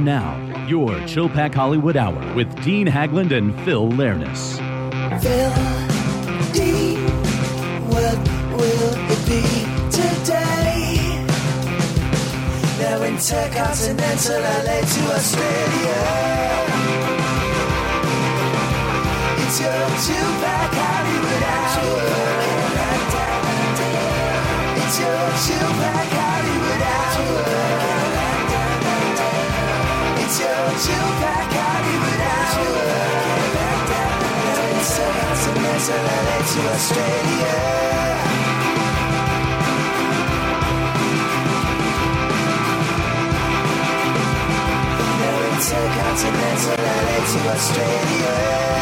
And now, your Chill Pack Hollywood Hour with Dean Hagland and Phil Lernis. Phil, Dean, what will it be today? They're intercontinental LA to Australia. It's your two-pack Hollywood Hour. It's your two-pack Hollywood Hour. It's your two-pack Hollywood Hour. Intercontinental LA to Australia. Intercontinental LA to Australia.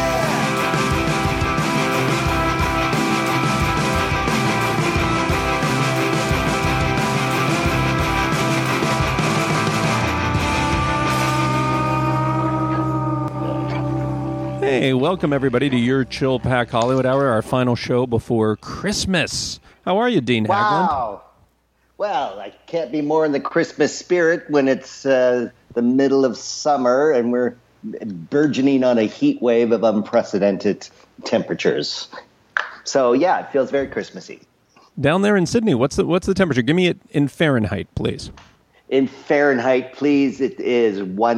Hey, welcome everybody to your Chill Pack Hollywood Hour, our final show before Christmas. How are you, Dean Hagland? Wow. Well, I can't be more in the Christmas spirit when it's the middle of summer and we're burgeoning on a heat wave of unprecedented temperatures. So, yeah, it feels very Christmassy. Down there in Sydney, what's the temperature? Give me it in Fahrenheit, please. In Fahrenheit, please, it is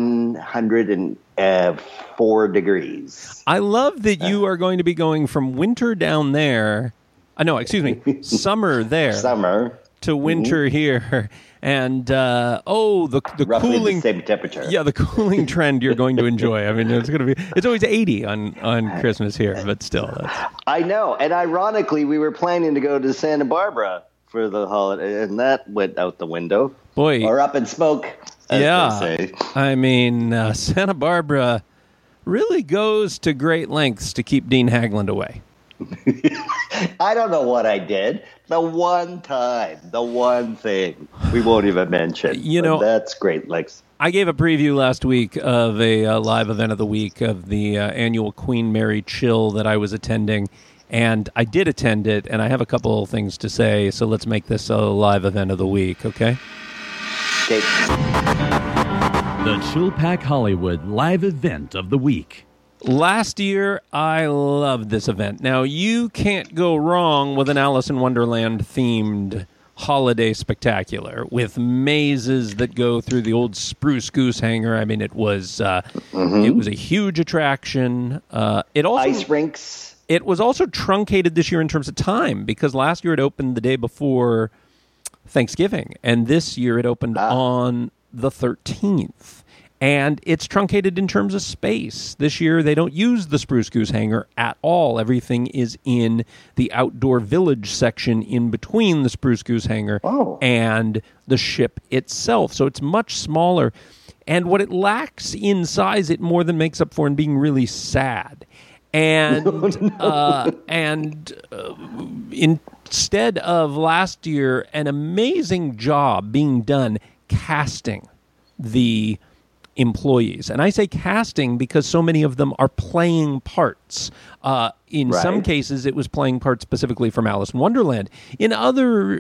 104 degrees. I love that you are going to be going from winter down there, summer there. Summer. To winter here. And, the roughly cooling... the same temperature. Yeah, the cooling trend you're going to enjoy. I mean, it's always 80 on Christmas here, but still. I know. And ironically, we were planning to go to Santa Barbara for the holiday, and that went out the window. Boy. Or up in smoke, as they say. I mean, Santa Barbara really goes to great lengths to keep Dean Hagland away. I don't know what I did. The one time, the one thing we won't even mention. That's great. I gave a preview last week of a live event of the week of the annual Queen Mary Chill that I was attending. And I did attend it, and I have a couple of things to say, so let's make this a live event of the week, okay? Okay. The Chill Pack Hollywood live event of the week. Last year, I loved this event. Now, you can't go wrong with an Alice in Wonderland-themed holiday spectacular with mazes that go through the old Spruce Goose Hangar. I mean, it was a huge attraction. Ice rinks. It was also truncated this year in terms of time because last year it opened the day before Thanksgiving, and this year it opened on the 13th. And it's truncated in terms of space. This year they don't use the Spruce Goose Hangar at all. Everything is in the outdoor village section in between the Spruce Goose Hangar and the ship itself. So it's much smaller. And what it lacks in size, it more than makes up for in being really sad. And instead of last year, an amazing job being done casting the employees. And I say casting because so many of them are playing parts. In some cases, it was playing parts specifically from Alice in Wonderland. In other,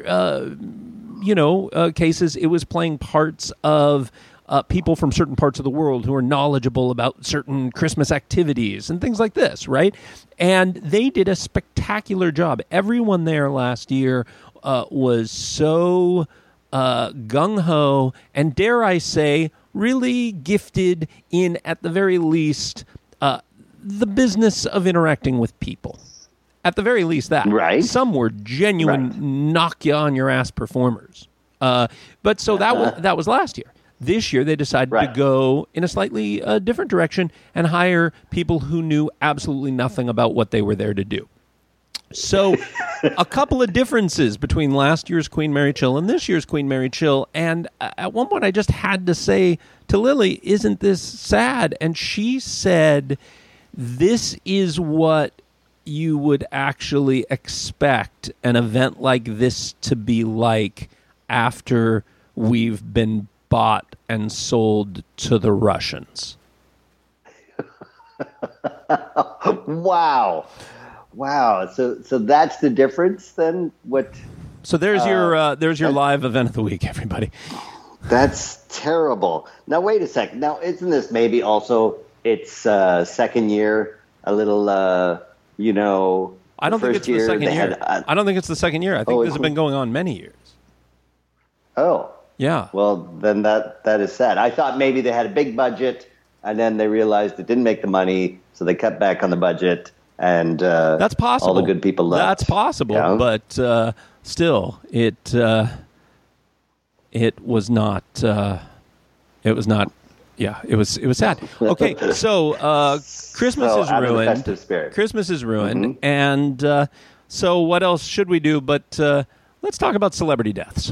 cases, it was playing parts of people from certain parts of the world who are knowledgeable about certain Christmas activities and things like this, right? And they did a spectacular job. Everyone there last year was so gung-ho and, dare I say, really gifted in, at the very least, the business of interacting with people. At the very least, that. Right. Some were genuine knock-you-on-your-ass performers. That was last year. This year, they decided to go in a slightly different direction and hire people who knew absolutely nothing about what they were there to do. So a couple of differences between last year's Queen Mary Chill and this year's Queen Mary Chill. And at one point, I just had to say to Lily, isn't this sad? And she said, this is what you would actually expect an event like this to be like after we've been bought and sold to the Russians. Wow. So that's the difference then? What? So there's your live event of the week, everybody. That's terrible. Now, wait a second. Now, isn't this maybe also its second year? A little, I don't think it's the second year. I don't think it's the second year. I think this has been going on many years. Oh. Yeah. Well, then that is sad. I thought maybe they had a big budget, and then they realized it didn't make the money, so they cut back on the budget, and that's possible. All the good people left. That's possible, but still, it was not. It was not. Yeah, it was sad. Okay, so Christmas is ruined. Festive spirit. Christmas is ruined, and so what else should we do? But let's talk about celebrity deaths.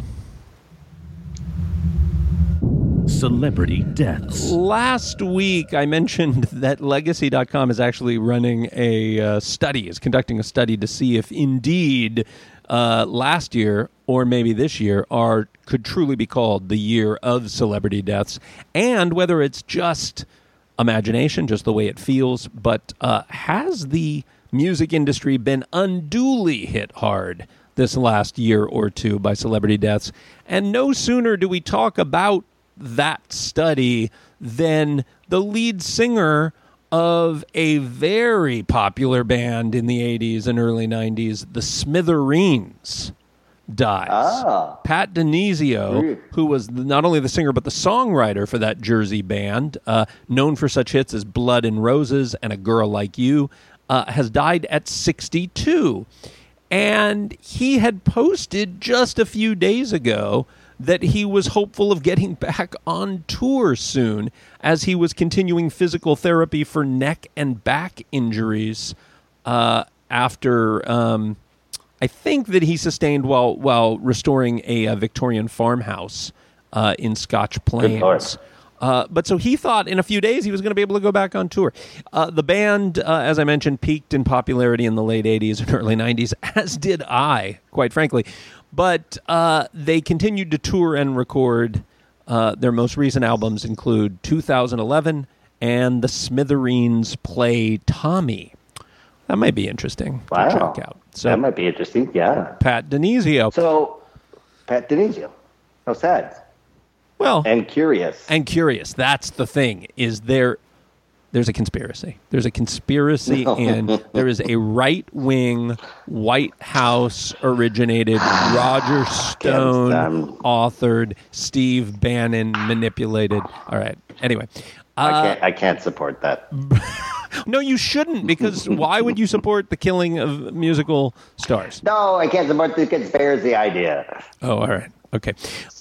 Celebrity deaths. Last week, I mentioned that Legacy.com is actually running is conducting a study to see if indeed last year or maybe this year could truly be called the year of celebrity deaths, and whether it's just imagination, just the way it feels, but has the music industry been unduly hit hard this last year or two by celebrity deaths? And no sooner do we talk about that study than the lead singer of a very popular band in the 80s and early 90s, the Smithereens, dies. Pat Denizio, who was not only the singer but the songwriter for that Jersey band, known for such hits as Blood and Roses and A Girl Like You, has died at 62. And he had posted just a few days ago that he was hopeful of getting back on tour soon as he was continuing physical therapy for neck and back injuries after I think that he sustained while restoring a Victorian farmhouse in Scotch Plains. But so he thought in a few days he was going to be able to go back on tour. The band, as I mentioned, peaked in popularity in the late 80s and early 90s, as did I, quite frankly. But they continued to tour and record. Their most recent albums include 2011 and The Smithereens Play Tommy. That might be interesting to check out. So, that might be interesting, yeah. Pat Denizio. So, Pat Denizio. How sad. Well, and curious. That's the thing. There's a conspiracy. There's a conspiracy, and there is a right-wing, White House-originated, Roger Stone authored, Steve Bannon manipulated. All right. Anyway, I can't support that. No, you shouldn't, because why would you support the killing of musical stars? No, I can't support the conspiracy idea. Oh, all right. Okay.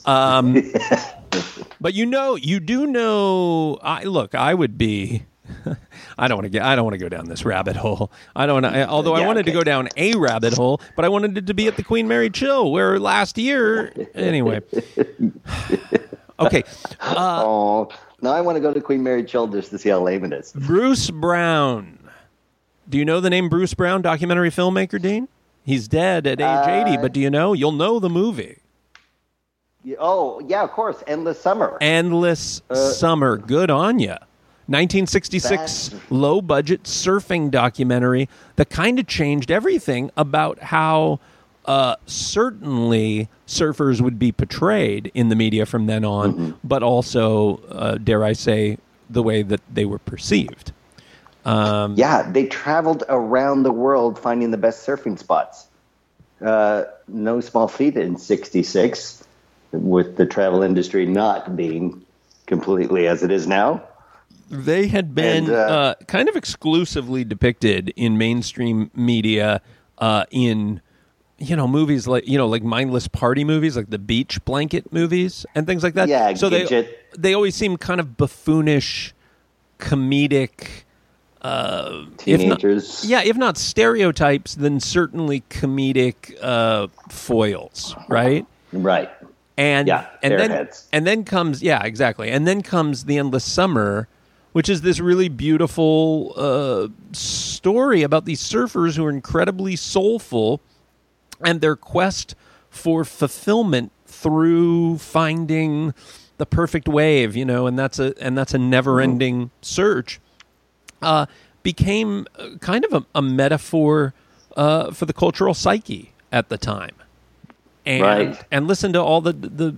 But you do know. I would be. I don't want to go down this rabbit hole. I wanted to go down a rabbit hole, but I wanted it to be at the Queen Mary Chill, where last year. Anyway. Okay. Now I want to go to Queen Mary Chill just to see how lame it is. Bruce Brown. Do you know the name Bruce Brown, documentary filmmaker, Dean? He's dead at age 80, but do you know? You'll know the movie. Oh, yeah, of course. Endless Summer. Endless Summer. Good on ya. 1966 low-budget surfing documentary that kind of changed everything about how certainly surfers would be portrayed in the media from then on, but also, dare I say, the way that they were perceived. They traveled around the world finding the best surfing spots. No small feat in 66, with the travel industry not being completely as it is now. They had been kind of exclusively depicted in mainstream media in movies like mindless party movies, like the beach blanket movies and things like that. Yeah, so they always seem kind of buffoonish, comedic. Teenagers. If not stereotypes, then certainly comedic foils, right? Right. And airheads. then comes The Endless Summer, which is this really beautiful story about these surfers who are incredibly soulful and their quest for fulfillment through finding the perfect wave, and that's a never-ending search. Became kind of a metaphor for the cultural psyche at the time. and listen to all the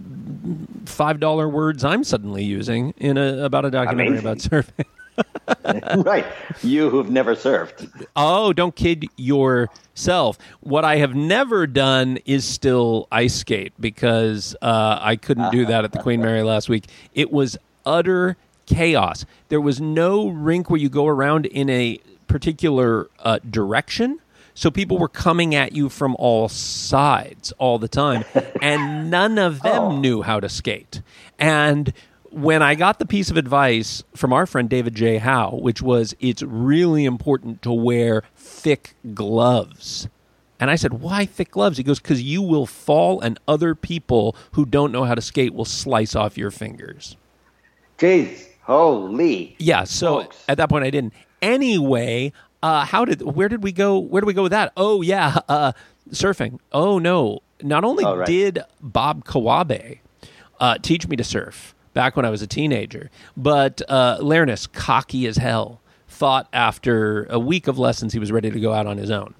$5 words I'm suddenly using in about a documentary about surfing. Right. You who've never surfed. Oh, don't kid yourself. What I have never done is still ice skate because I couldn't do that at the Queen Mary last week. It was utter chaos. There was no rink where you go around in a particular direction. So people were coming at you from all sides all the time, and none of them knew how to skate. And when I got the piece of advice from our friend David J. Howe, which was, it's really important to wear thick gloves. And I said, why thick gloves? He goes, because you will fall and other people who don't know how to skate will slice off your fingers. Jeez, holy. Yeah, so folks. At that point I didn't. Anyway, where did we go with that? Oh, yeah, surfing. Oh, no. Not only did Bob Kawabe teach me to surf back when I was a teenager, but Lernis, cocky as hell, thought after a week of lessons he was ready to go out on his own.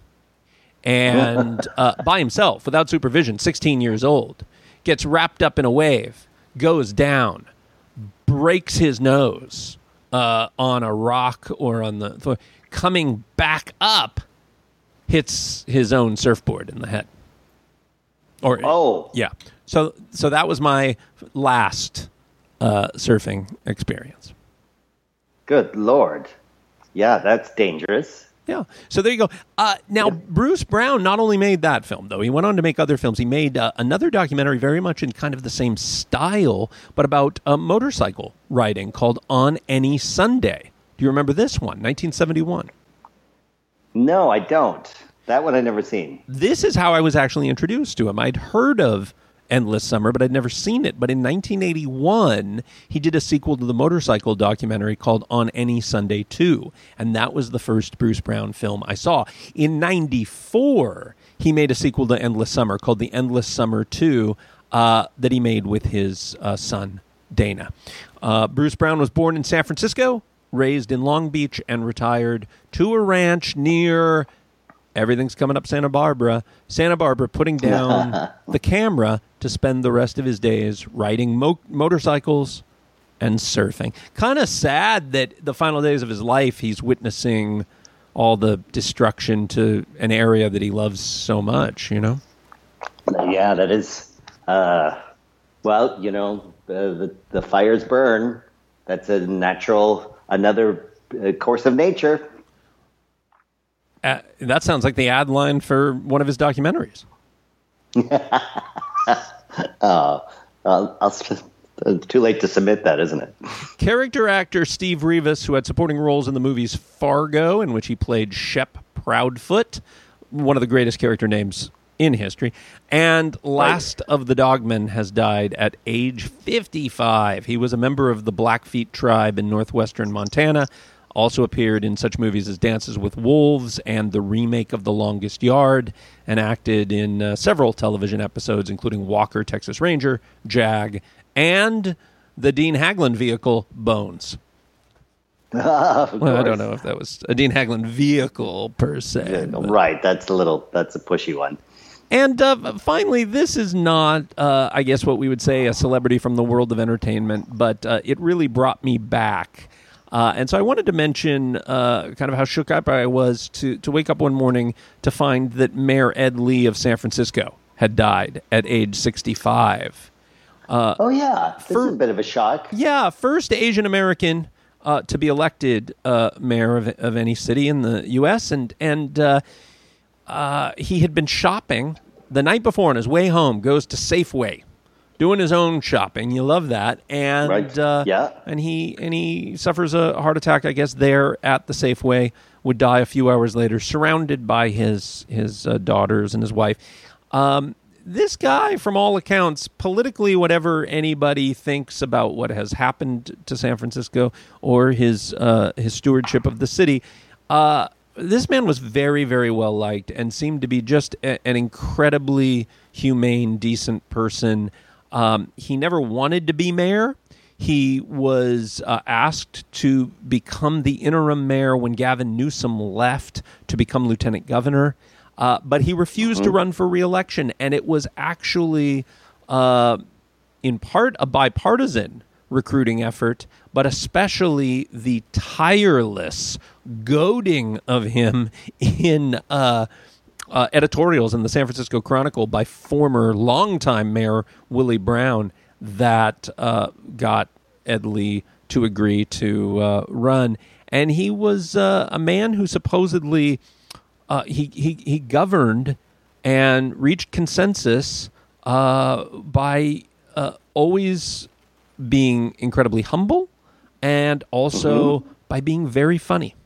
And by himself, without supervision, 16 years old, gets wrapped up in a wave, goes down, breaks his nose on a rock or on the floor, coming back up, hits his own surfboard in the head. Yeah. So that was my last surfing experience. Good Lord. Yeah, that's dangerous. Yeah. So there you go. Now, Bruce Brown not only made that film, though. He went on to make other films. He made another documentary very much in kind of the same style, but about motorcycle riding called On Any Sunday. Do you remember this one, 1971? No, I don't. That one I've never seen. This is how I was actually introduced to him. I'd heard of Endless Summer, but I'd never seen it. But in 1981, he did a sequel to the motorcycle documentary called On Any Sunday 2, and that was the first Bruce Brown film I saw. In 94, he made a sequel to Endless Summer called The Endless Summer 2 that he made with his son, Dana. Bruce Brown was born in San Francisco, raised in Long Beach, and retired to a ranch near... Everything's coming up Santa Barbara, putting down the camera to spend the rest of his days riding motorcycles and surfing. Kind of sad that the final days of his life, he's witnessing all the destruction to an area that he loves so much, you know? Yeah, that is... well, you know, the fires burn. That's another course of nature. That sounds like the ad line for one of his documentaries. Too late to submit that, isn't it? Character actor Steve Rivas, who had supporting roles in the movies Fargo, in which he played Shep Proudfoot, one of the greatest character names in history, and Last of the Dogmen, has died at age 55. He was a member of the Blackfeet tribe in northwestern Montana. Also appeared in such movies as Dances with Wolves and the remake of The Longest Yard, and acted in several television episodes, including Walker, Texas Ranger, Jag, and the Dean Haglund vehicle, Bones. Well, I don't know if that was a Dean Haglund vehicle, per se. Right, that's a pushy one. And finally, this is not, I guess, what we would say a celebrity from the world of entertainment, but it really brought me back. And so I wanted to mention kind of how shook up I was to wake up one morning to find that Mayor Ed Lee of San Francisco had died at age 65. This is a bit of a shock. Yeah, first Asian American to be elected mayor of any city in the U.S. And he had been shopping the night before on his way home, goes to Safeway, doing his own shopping. You love that. And and he suffers a heart attack, I guess, there at the Safeway, would die a few hours later, surrounded by his daughters and his wife. This guy, from all accounts, politically, whatever anybody thinks about what has happened to San Francisco or his stewardship of the city, this man was very, very well liked and seemed to be just an incredibly humane, decent person. He never wanted to be mayor. He was asked to become the interim mayor when Gavin Newsom left to become lieutenant governor. But he refused to run for re-election, and it was actually, in part, a bipartisan recruiting effort, but especially the tireless goading of him in editorials in the San Francisco Chronicle by former longtime Mayor Willie Brown that got Ed Lee to agree to run. And he was a man who supposedly he governed and reached consensus by always being incredibly humble and also by being very funny.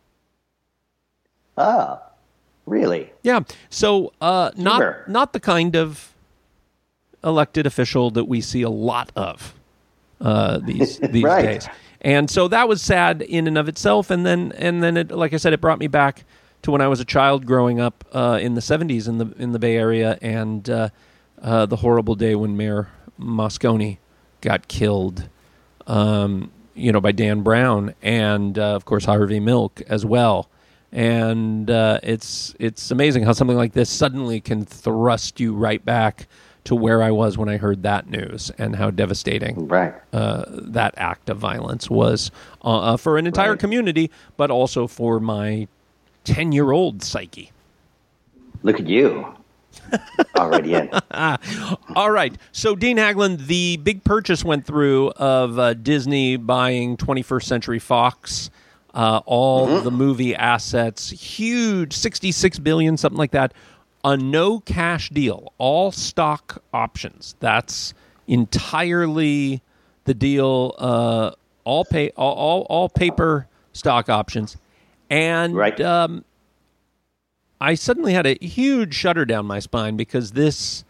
Ah, really? Yeah. So not the kind of elected official that we see a lot of these right. days. And so that was sad in and of itself. And then it, like I said, it brought me back to when I was a child growing up in the 70s in the Bay Area, and the horrible day when Mayor Moscone got killed, by Dan Brown, and of course Harvey Milk as well. And it's amazing how something like this suddenly can thrust you right back to where I was when I heard that news, and how devastating that act of violence was for an entire community, but also for my 10-year-old psyche. Look at you. Already in. All right. So, Dean Haglund, the big purchase went through of Disney buying 21st Century Fox, all the movie assets, huge, $66 billion, something like that. A no-cash deal, all stock options. That's entirely the deal. All paper stock options, and I suddenly had a huge shudder down my spine because this.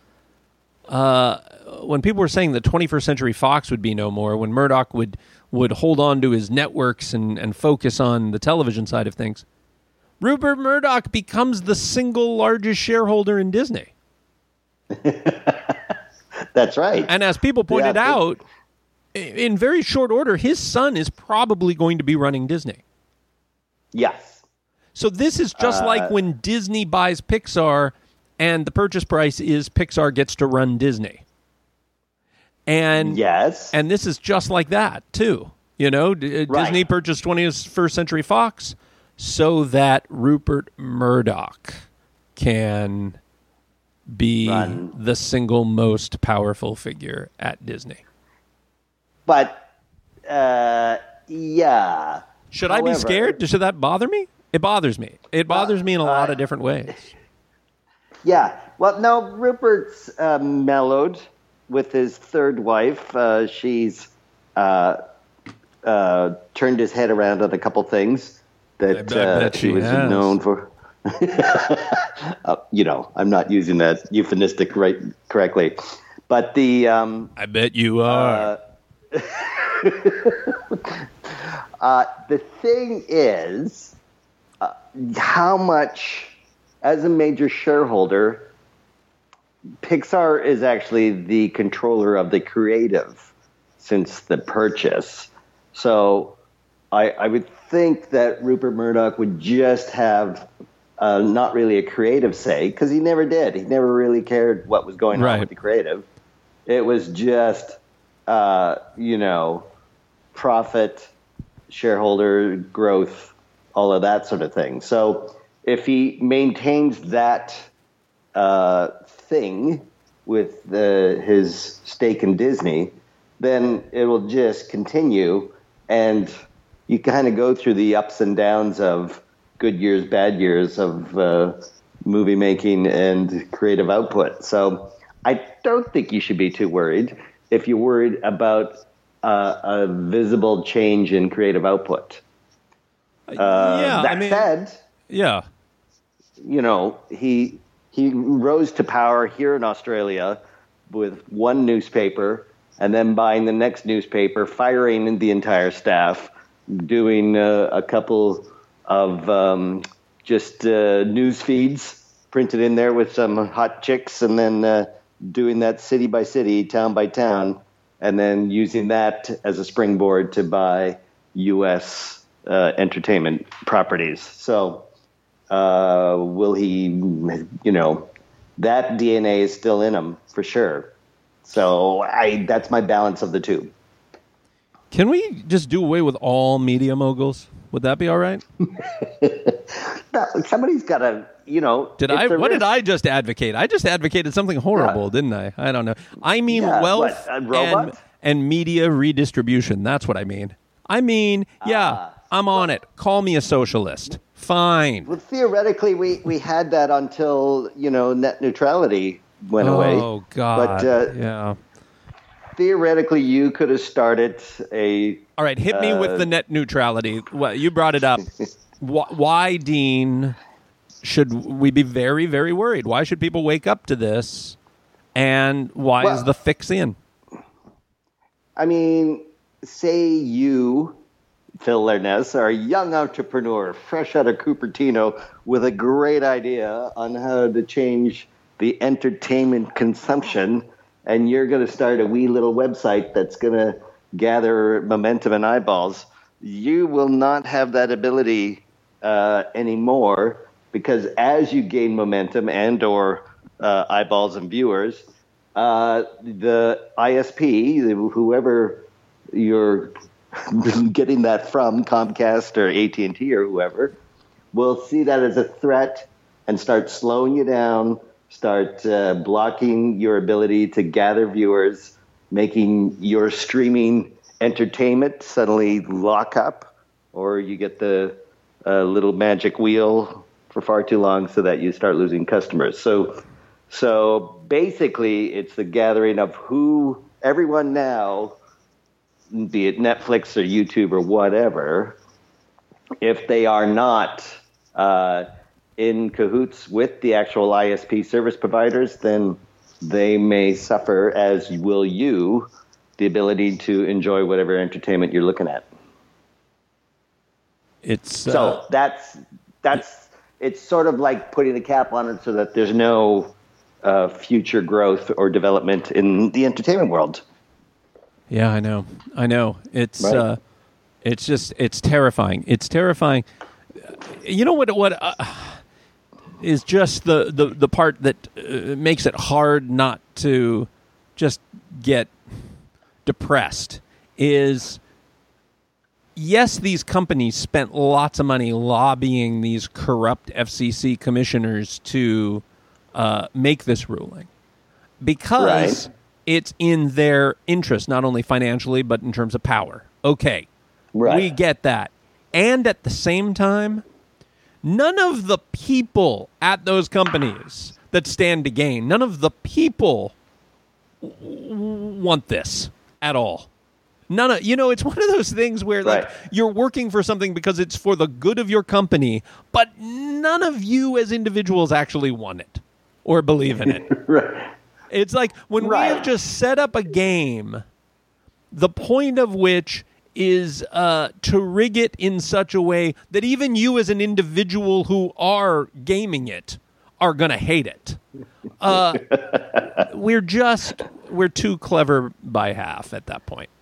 When people were saying that 21st Century Fox would be no more, when Murdoch would hold on to his networks and focus on the television side of things, Rupert Murdoch becomes the single largest shareholder in Disney. That's right. And as people pointed out, in very short order, his son is probably going to be running Disney. Yes. So this is just like when Disney buys Pixar and the purchase price is Pixar gets to run Disney. And and this is just like that, too. Disney purchased 21st Century Fox so that Rupert Murdoch can be the single most powerful figure at Disney. But, yeah. Should I be scared? Should that bother me? It bothers me. It bothers me in a lot of different ways. Yeah. Well, no, Rupert's mellowed with his third wife. She's turned his head around on a couple things that she was known for. I'm not using that euphemistic correctly. But the... I bet you are. The thing is, how much, as a major shareholder, Pixar is actually the controller of the creative since the purchase. So I would think that Rupert Murdoch would just have not really a creative say, because he never did. He never really cared what was going on with the creative. It was just, profit, shareholder growth, all of that sort of thing. So if he maintains that thing with his stake in Disney, then it will just continue, and you kind of go through the ups and downs of good years, bad years of movie making and creative output. So I don't think you should be too worried if you're worried about a visible change in creative output. Said, he rose to power here in Australia with one newspaper, and then buying the next newspaper, firing the entire staff, doing a couple of just news feeds printed in there with some hot chicks, and then doing that city by city, town by town, and then using that as a springboard to buy U.S. entertainment properties. So Will he, that DNA is still in him for sure. So that's my balance of the two. Can we just do away with all media moguls? Would that be all right? No, somebody's got to, What did I just advocate? I just advocated something horrible, didn't I? I don't know. I mean wealth and media redistribution. That's what I mean. I'm on it. Call me a socialist. Fine. Well, theoretically, we had that until, net neutrality went away. Oh, God. But, yeah. Theoretically, you could have started a... All right, hit me with the net neutrality. Well, you brought it up. Why, Dean, should we be very, very worried? Why should people wake up to this? And why is the fix in? I mean, say you, Phil Lernes, are a young entrepreneur, fresh out of Cupertino, with a great idea on how to change the entertainment consumption, and you're going to start a wee little website that's going to gather momentum and eyeballs. You will not have that ability anymore, because as you gain momentum and or eyeballs and viewers, the ISP, whoever you're getting that from, Comcast or AT&T or whoever, will see that as a threat and start slowing you down, start blocking your ability to gather viewers, making your streaming entertainment suddenly lock up, or you get the little magic wheel for far too long so that you start losing customers. So basically, it's the gathering of who everyone now, be it Netflix or YouTube or whatever, if they are not in cahoots with the actual ISP service providers, then they may suffer, as will you, the ability to enjoy whatever entertainment you're looking at. So that's it's sort of like putting a cap on it so that there's no future growth or development in the entertainment world. Yeah, I know. It's right. It's terrifying. It's terrifying. You know what is just the part that makes it hard not to just get depressed is, yes, these companies spent lots of money lobbying these corrupt FCC commissioners to make this ruling because it's in their interest, not only financially, but in terms of power. Okay, we get that. And at the same time, none of the people at those companies that stand to gain, none of the people want this at all. It's one of those things where like you're working for something because it's for the good of your company, but none of you as individuals actually want it or believe in it. It's like when we have just set up a game, the point of which is to rig it in such a way that even you as an individual who are gaming it are going to hate it. We're too clever by half at that point,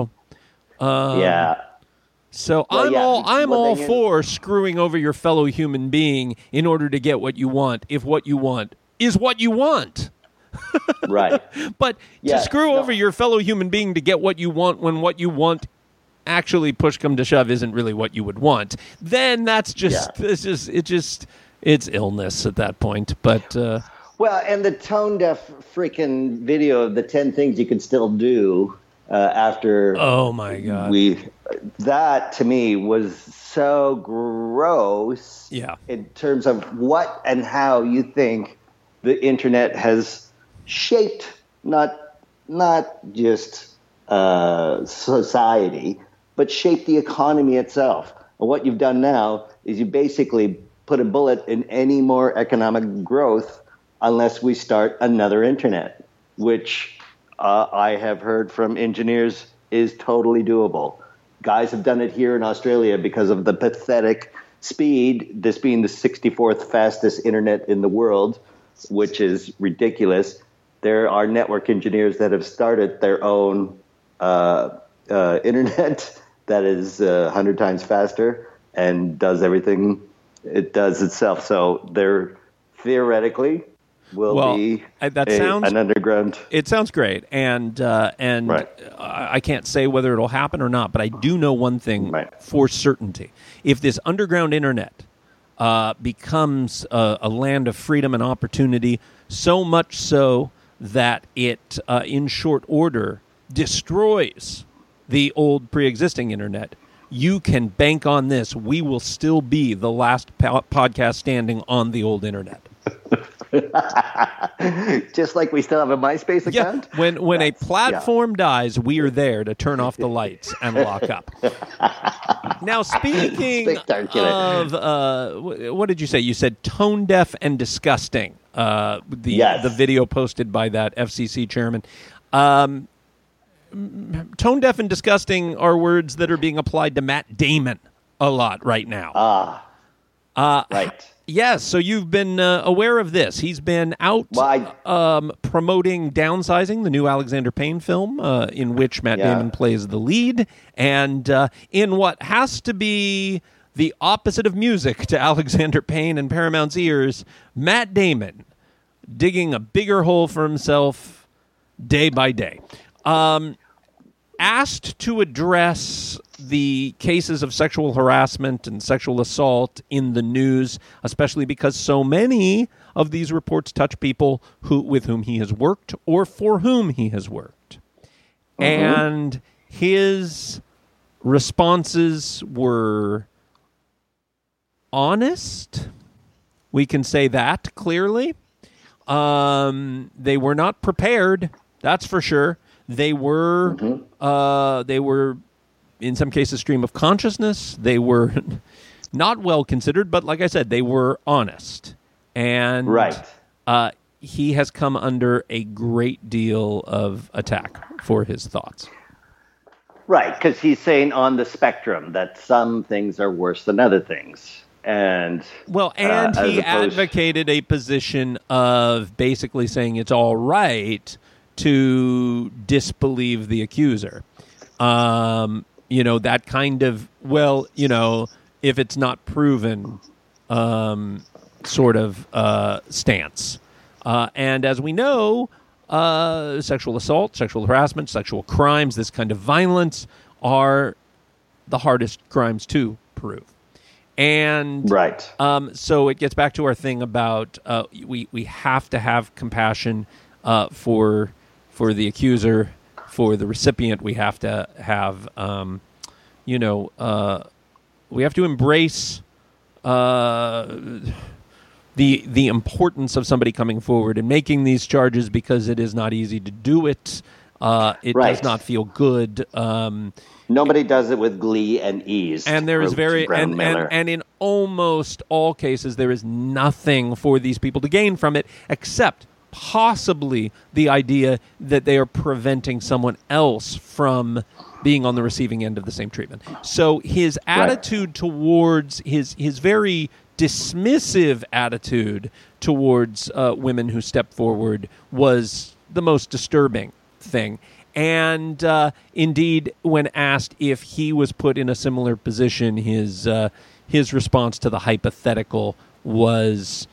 So I'm all for screwing over your fellow human being in order to get what you want, if what you want is what you want. Right. But to screw over your fellow human being to get what you want when what you want actually, push come to shove, isn't really what you would want, then that's just it's illness at that point. But well, and the tone deaf freaking video of the 10 things you can still do after. Oh my God! That to me was so gross. Yeah. In terms of what and how you think the internet has shaped not just society, but shaped the economy itself. And what you've done now is you basically put a bullet in any more economic growth unless we start another internet, which I have heard from engineers is totally doable. Guys have done it here in Australia because of the pathetic speed, this being the 64th fastest internet in the world, which is ridiculous. There are network engineers that have started their own internet that is 100 times faster and does everything it does itself. So there theoretically will be an underground. It sounds great, and Right. I can't say whether it'll happen or not, but I do know one thing for certainty: if this underground internet becomes a land of freedom and opportunity, so much so that it, in short order, destroys the old pre-existing internet, you can bank on this. We will still be the last podcast standing on the old internet. Just like we still have a MySpace account? Yeah. When a platform dies, we are there to turn off the lights and lock up. Now, speaking of, what did you say? You said tone deaf and disgusting. The video posted by that FCC chairman. Tone deaf and disgusting are words that are being applied to Matt Damon a lot right now. Right. Yes, so you've been aware of this. He's been out promoting Downsizing, the new Alexander Payne film, in which Matt Damon plays the lead, and in what has to be the opposite of music to Alexander Payne and Paramount's ears, Matt Damon digging a bigger hole for himself day by day. Asked to address the cases of sexual harassment and sexual assault in the news, especially because so many of these reports touch people with whom he has worked or for whom he has worked. And his responses were honest. We can say that clearly. They were not prepared, that's for sure. They were, in some cases, stream of consciousness. They were not well considered, but like I said, they were honest. And he has come under a great deal of attack for his thoughts. Right, because he's saying on the spectrum that some things are worse than other things. And he advocated a position of basically saying it's all right to disbelieve the accuser. That kind of, if it's not proven sort of stance. And as we know, sexual assault, sexual harassment, sexual crimes, this kind of violence are the hardest crimes to prove. And so it gets back to our thing about we have to have compassion for the accuser, for the recipient. We have to have, we have to embrace the importance of somebody coming forward and making these charges, because it is not easy to do it. It does not feel good. Nobody does it with glee and ease. And there is and in almost all cases, there is nothing for these people to gain from it, except possibly the idea that they are preventing someone else from being on the receiving end of the same treatment. So his attitude towards his very dismissive attitude towards women who step forward was the most disturbing thing. And indeed, when asked if he was put in a similar position, his response to the hypothetical was,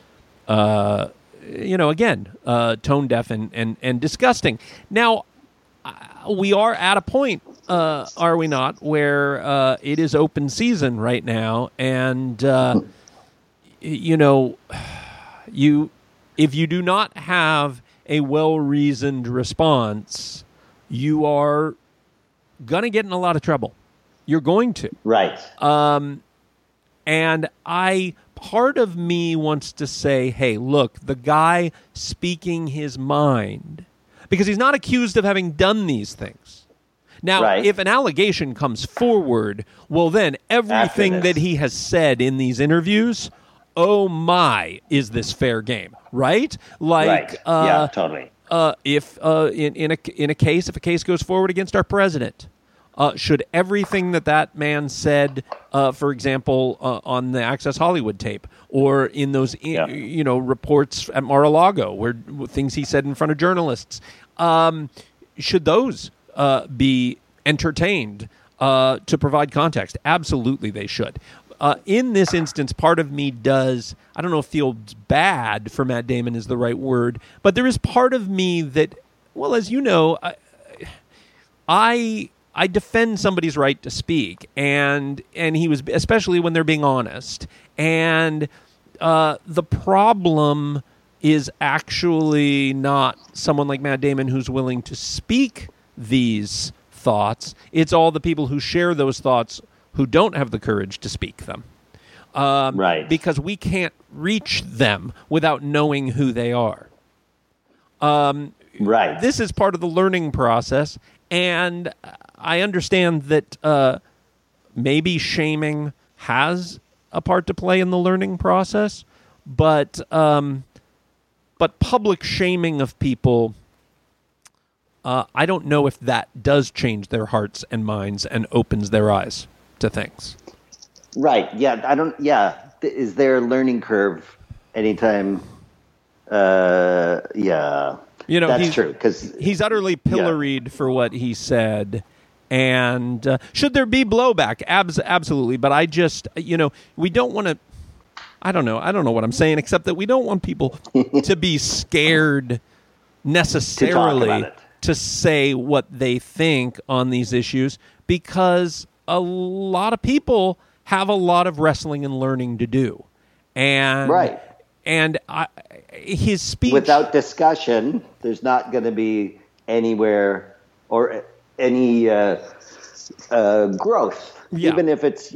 again, tone deaf and disgusting. Now, we are at a point, are we not, where it is open season right now, and if you do not have a well-reasoned response, you are going to get in a lot of trouble. You're going to. Right. And part of me wants to say, hey, look, the guy speaking his mind, because he's not accused of having done these things. Now, if an allegation comes forward, well, then everything that he has said in these interviews, oh my, is this fair game, right? Totally. If a case goes forward against our president, should everything that man said, for example, on the Access Hollywood tape, or in those reports at Mar-a-Lago, where things he said in front of journalists, should those be entertained to provide context? Absolutely, they should. in this instance, part of me does, I don't know if feels bad for Matt Damon is the right word, but there is part of me that, well, as you know, I defend somebody's right to speak, and he was, especially when they're being honest. And the problem is actually not someone like Matt Damon who's willing to speak these thoughts. It's all the people who share those thoughts who don't have the courage to speak them. Right. Because we can't reach them without knowing who they are. Right. This is part of the learning process, and I understand that maybe shaming has a part to play in the learning process, but public shaming of people, I don't know if that does change their hearts and minds and opens their eyes to things. Right. Yeah. I don't. Yeah. Is there a learning curve anytime? Yeah. You know, that's true, because he's utterly pilloried for what he said. And should there be blowback? Absolutely. But I just, we don't want to. I don't know what I'm saying, except that we don't want people to be scared necessarily to say what they think on these issues, because a lot of people have a lot of wrestling and learning to do. And right. And his speech, without discussion, there's not going to be anywhere or any growth. Yeah. Even if it's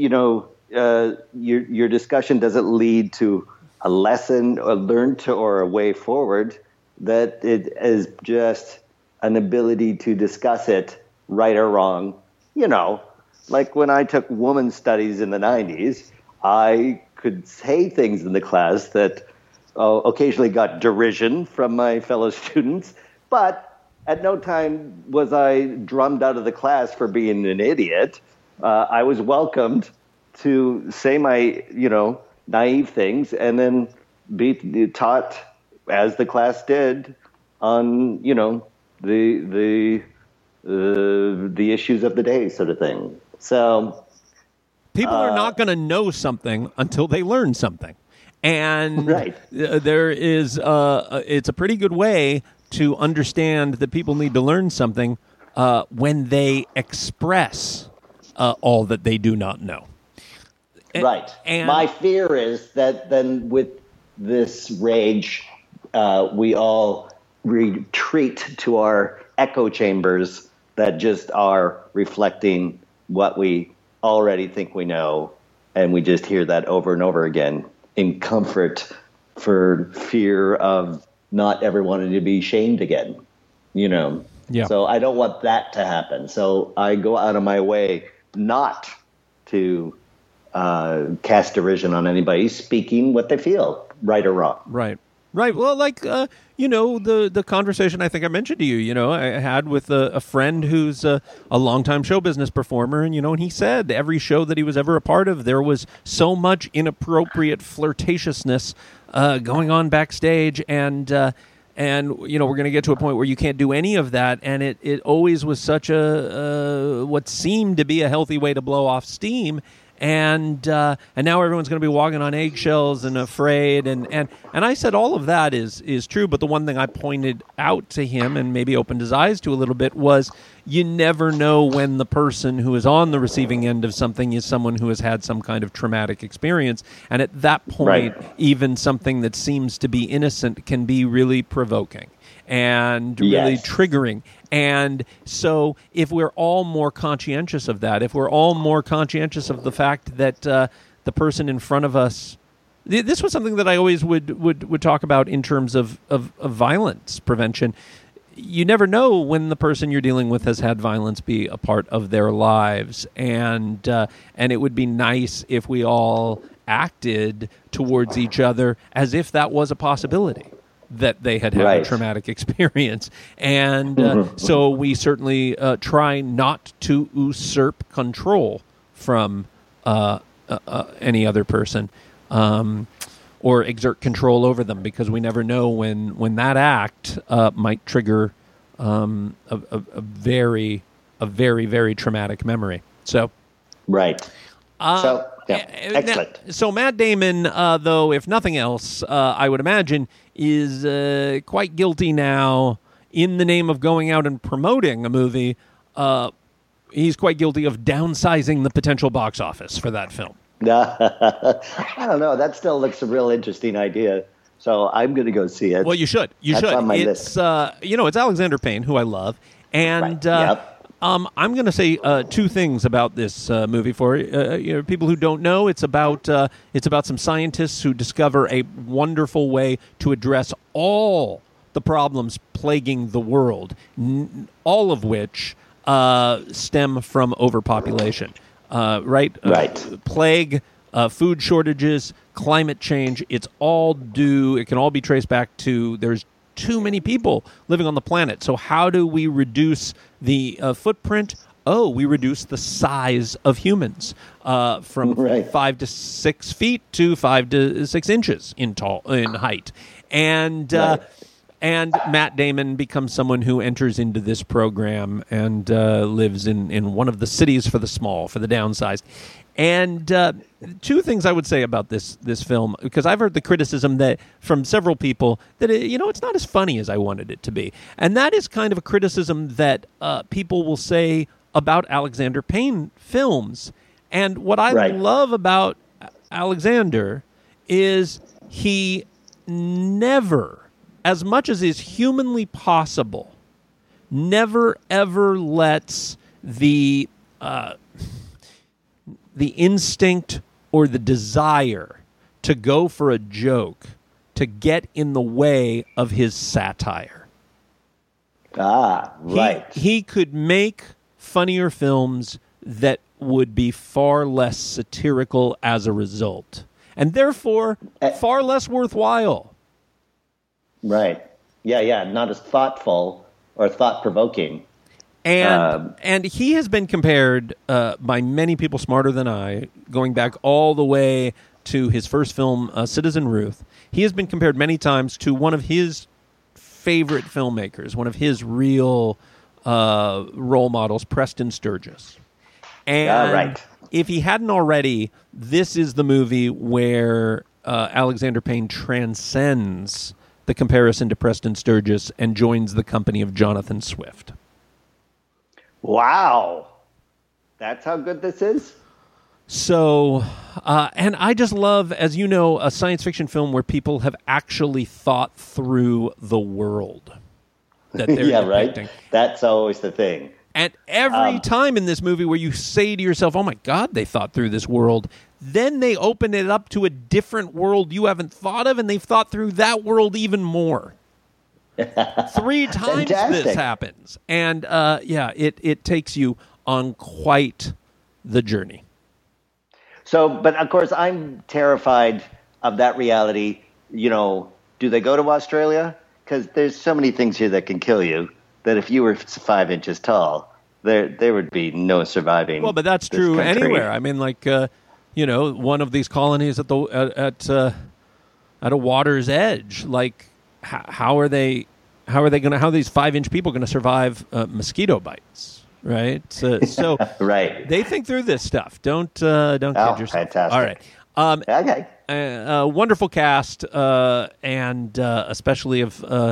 your discussion doesn't lead to a lesson, or learn to, or a way forward. That it is just an ability to discuss it, right or wrong. Like when I took women's studies in the 90s, I could say things in the class that occasionally got derision from my fellow students, but at no time was I drummed out of the class for being an idiot. I was welcomed to say my, naive things, and then be taught, as the class did, on, the issues of the day, sort of thing. So people are not going to know something until they learn something. And right. There is it's a pretty good way to understand that people need to learn something when they express all that they do not know. Right. And my fear is that then with this rage, we all retreat to our echo chambers that just are reflecting what we already think we know, and we just hear that over and over again in comfort for fear of not ever wanting to be shamed again, Yeah. So I don't want that to happen. So I go out of my way not to cast derision on anybody speaking what they feel, right or wrong. Right. Well, like, the conversation I think I mentioned to you, I had with a friend who's a longtime show business performer, and he said every show that he was ever a part of, there was so much inappropriate flirtatiousness going on backstage, and we're going to get to a point where you can't do any of that, and it always was such a what seemed to be a healthy way to blow off steam. And now everyone's going to be walking on eggshells and afraid, and I said all of that is true, but the one thing I pointed out to him and maybe opened his eyes to a little bit was you never know when the person who is on the receiving end of something is someone who has had some kind of traumatic experience, and at that point, even something that seems to be innocent can be really provoking and really triggering. And so if we're all more conscientious of that, if we're all more conscientious of the fact that the person in front of us, this was something that I always would talk about in terms of violence prevention. You never know when the person you're dealing with has had violence be a part of their lives. And it would be nice if we all acted towards each other as if that was a possibility, that they had a traumatic experience. And so we certainly try not to usurp control from any other person or exert control over them, because we never know when that act might trigger a very, very traumatic memory. So, right. So Excellent. So Matt Damon, though, if nothing else, I would imagine, is quite guilty now in the name of going out and promoting a movie. He's quite guilty of downsizing the potential box office for that film. I don't know. That still looks a real interesting idea. So I'm going to go see it. Well, you should. You That's should. on my It's list. it's Alexander Payne, who I love, and Right. Yep. I'm going to say two things about this movie for people who don't know. It's about some scientists who discover a wonderful way to address all the problems plaguing the world, all of which stem from overpopulation. Right? Plague, food shortages, climate change. It can all be traced back to there's too many people living on the planet. So how do we reduce the footprint? Oh, we reduce the size of humans from 5 to 6 feet to 5 to 6 inches in height. And Matt Damon becomes someone who enters into this program and lives in one of the cities for the small, for the downsized. And two things I would say about this film, because I've heard the criticism that from several people that it's not as funny as I wanted it to be, and that is kind of a criticism that people will say about Alexander Payne films. And what I love about Alexander is he never, as much as is humanly possible, never ever lets the instinct or the desire to go for a joke to get in the way of his satire. Right. He could make funnier films that would be far less satirical as a result, and therefore far less worthwhile. Right. Yeah. Not as thoughtful or thought-provoking. And he has been compared by many people smarter than I, going back all the way to his first film, Citizen Ruth. He has been compared many times to one of his favorite filmmakers, one of his real role models, Preston Sturges. And if he hadn't already, this is the movie where Alexander Payne transcends the comparison to Preston Sturges and joins the company of Jonathan Swift. Wow. That's how good this is? So, and I just love, as you know, a science fiction film where people have actually thought through the world that they're depicting. Right. That's always the thing. And every time in this movie where you say to yourself, oh my God, they thought through this world, then they open it up to a different world you haven't thought of, and they've thought through that world even more. 3 times this happens. And it takes you on quite the journey. So, but of course, I'm terrified of that reality. Do they go to Australia? Because there's so many things here that can kill you that if you were 5 inches tall, there would be no surviving. Well, but that's true anywhere. I mean, like, one of these colonies at a water's edge, like, how are these 5-inch people going to survive mosquito bites? Right. So right. They think through this stuff. Don't kid yourself. Fantastic. All right. Okay. Wonderful cast, and especially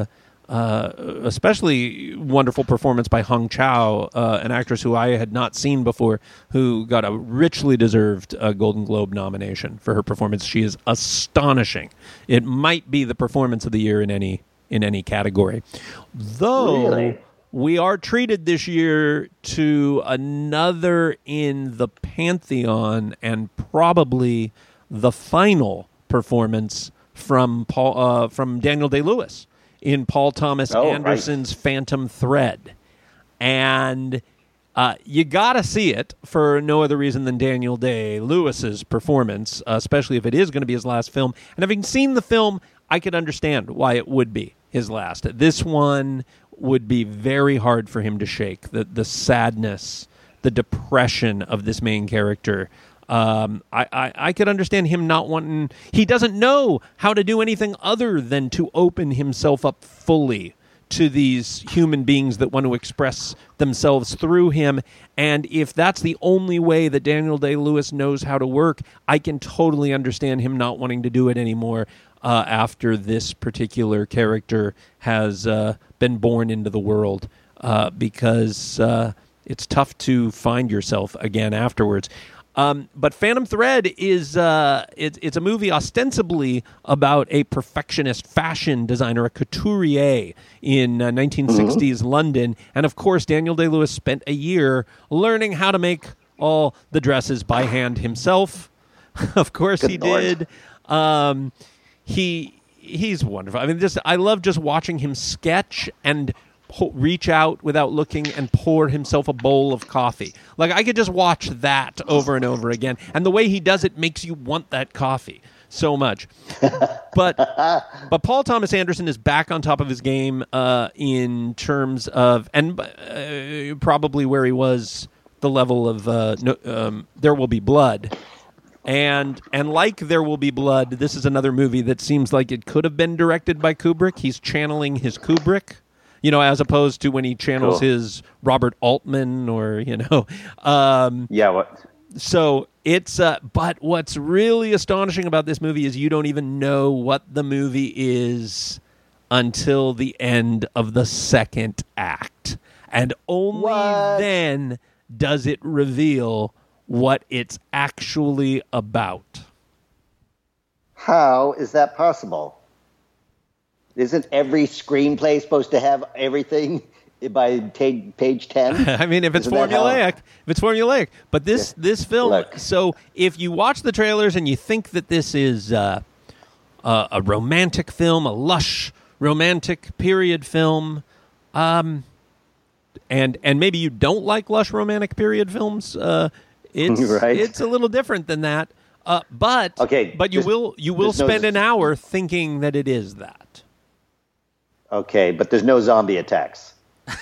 wonderful performance by Hung Chow, an actress who I had not seen before, who got a richly deserved Golden Globe nomination for her performance. She is astonishing. It might be the performance of the year in any category. Though really? We are treated this year to another in the pantheon and probably the final performance from Daniel Day-Lewis in Paul Thomas Anderson's Phantom Thread. And you got to see it for no other reason than Daniel Day-Lewis's performance, especially if it is going to be his last film. And having seen the film, I could understand why it would be his last. This one would be very hard for him to shake. The sadness, the depression of this main character. I could understand him not wanting... He doesn't know how to do anything other than to open himself up fully to these human beings that want to express themselves through him. And if that's the only way that Daniel Day-Lewis knows how to work, I can totally understand him not wanting to do it anymore after this particular character has been born into the world, because it's tough to find yourself again afterwards. But Phantom Thread is it's a movie ostensibly about a perfectionist fashion designer, a couturier in 1960s London. And, of course, Daniel Day-Lewis spent a year learning how to make all the dresses by hand himself. Of course he did. He's wonderful. I mean, I love just watching him sketch and reach out without looking and pour himself a bowl of coffee. Like, I could just watch that over and over again. And the way he does it makes you want that coffee so much. But Paul Thomas Anderson is back on top of his game in terms of, and probably where he was the level of There Will Be Blood. And like There Will Be Blood, this is another movie that seems like it could have been directed by Kubrick. He's channeling his Kubrick. As opposed to when he channels his Robert Altman or, What? So it's, but what's really astonishing about this movie is you don't even know what the movie is until the end of the second act. And only then does it reveal what it's actually about. How is that possible? Isn't every screenplay supposed to have everything by page 10? I mean, if it's formulaic. But this film, Look. So if you watch the trailers and you think that this is a romantic film, a lush romantic period film, and maybe you don't like lush romantic period films, it's a little different than that. But you will spend an hour thinking that it is that. Okay, but there's no zombie attacks.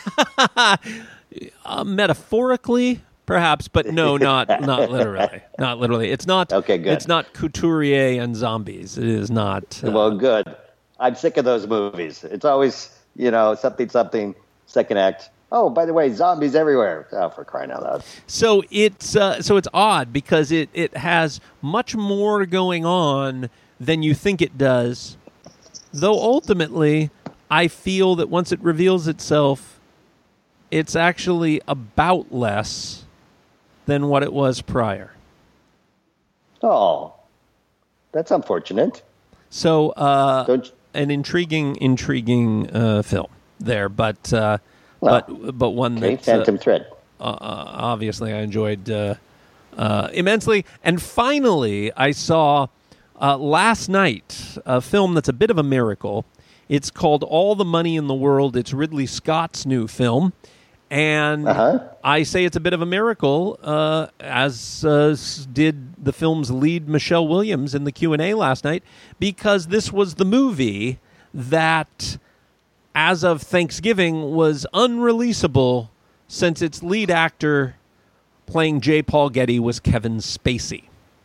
Metaphorically, perhaps, but no, not literally. Not literally. It's not. Okay, good. It's not couturier and zombies. It is not. Well, good. I'm sick of those movies. It's always, something, second act. Oh, by the way, zombies everywhere. Oh, for crying out loud. So it's odd because it has much more going on than you think it does, though ultimately I feel that once it reveals itself, it's actually about less than what it was prior. Oh, that's unfortunate. So, an intriguing film there, but one that Phantom Thread. Obviously, I enjoyed immensely. And finally, I saw last night a film that's a bit of a miracle. It's called All the Money in the World. It's Ridley Scott's new film. And I say it's a bit of a miracle, as did the film's lead Michelle Williams in the Q&A last night, because this was the movie that, as of Thanksgiving, was unreleasable since its lead actor playing J. Paul Getty was Kevin Spacey.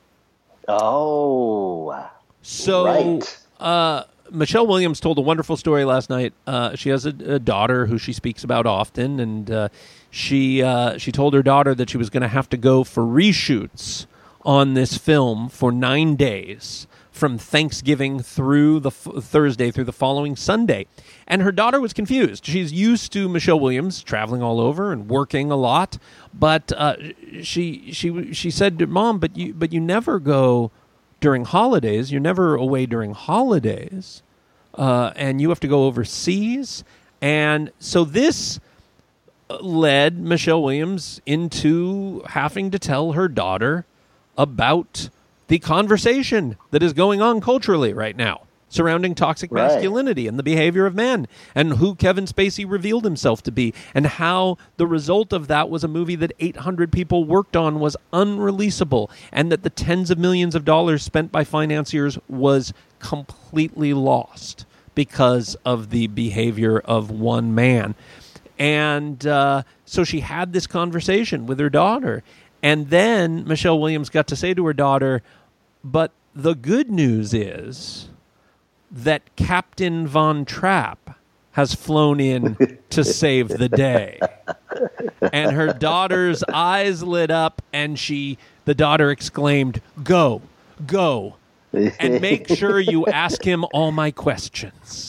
Oh, so right. Michelle Williams told a wonderful story last night. She has a daughter who she speaks about often, and she told her daughter that she was going to have to go for reshoots on this film for 9 days, from Thanksgiving through the Thursday through the following Sunday. And her daughter was confused. She's used to Michelle Williams traveling all over and working a lot, but she said, "Mom, but you never go during holidays. You're never away during holidays, and you have to go overseas." And so this led Michelle Williams into having to tell her daughter about the conversation that is going on culturally right now surrounding toxic masculinity and the behavior of men, and who Kevin Spacey revealed himself to be, and how the result of that was a movie that 800 people worked on was unreleasable, and that the tens of millions of dollars spent by financiers was completely lost because of the behavior of one man. And so she had this conversation with her daughter. And then Michelle Williams got to say to her daughter, "But the good news is that Captain Von Trapp has flown in to save the day. And her daughter's eyes lit up, and the daughter exclaimed, "Go, go, and make sure you ask him all my questions."